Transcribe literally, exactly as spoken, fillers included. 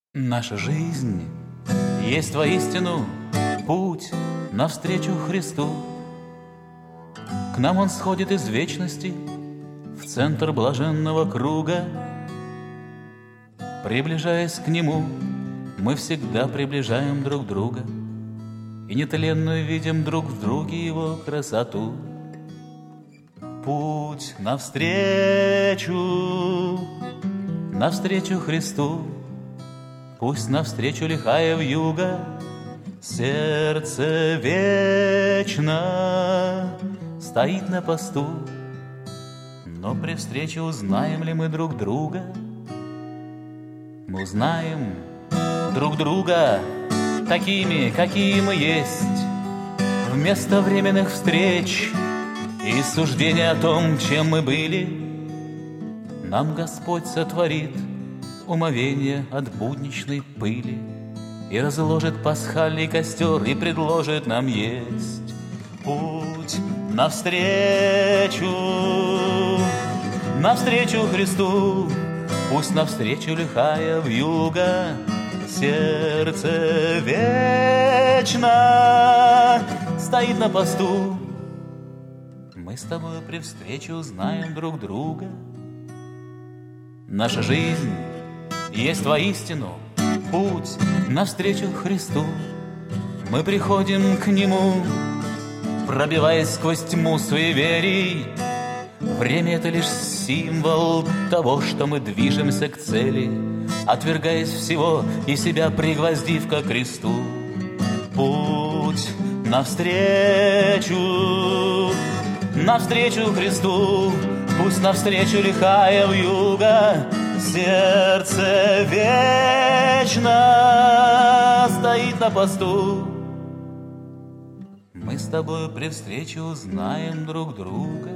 Наша жизнь есть воистину путь навстречу Христу. К нам Он сходит из вечности в центр блаженного круга. Приближаясь к Нему, мы всегда приближаем друг друга и нетленную видим друг в друге Его красоту. Путь навстречу, навстречу Христу, пусть навстречу лихая вьюга, сердце вечно стоит на посту. Но при встрече узнаем ли мы друг друга? Мы узнаем друг друга такими, какие мы есть. Вместо временных встреч и суждения о том, чем мы были, нам Господь сотворит умовение от будничной пыли и разложит пасхальный костер и предложит нам есть. Путь навстречу, навстречу Христу, пусть навстречу лихая вьюга, сердце вечно стоит на посту. Мы с тобой при встрече узнаем друг друга. Наша жизнь есть воистину путь навстречу Христу. Мы приходим к Нему, пробиваясь сквозь тьму суеверий. Время — это лишь символ того, что мы движемся к цели, отвергаясь всего и себя пригвоздив ко кресту. Путь навстречу, навстречу Христу, пусть навстречу лихая вьюга, сердце вечно стоит на посту. Мы с тобой при встрече узнаем друг друга.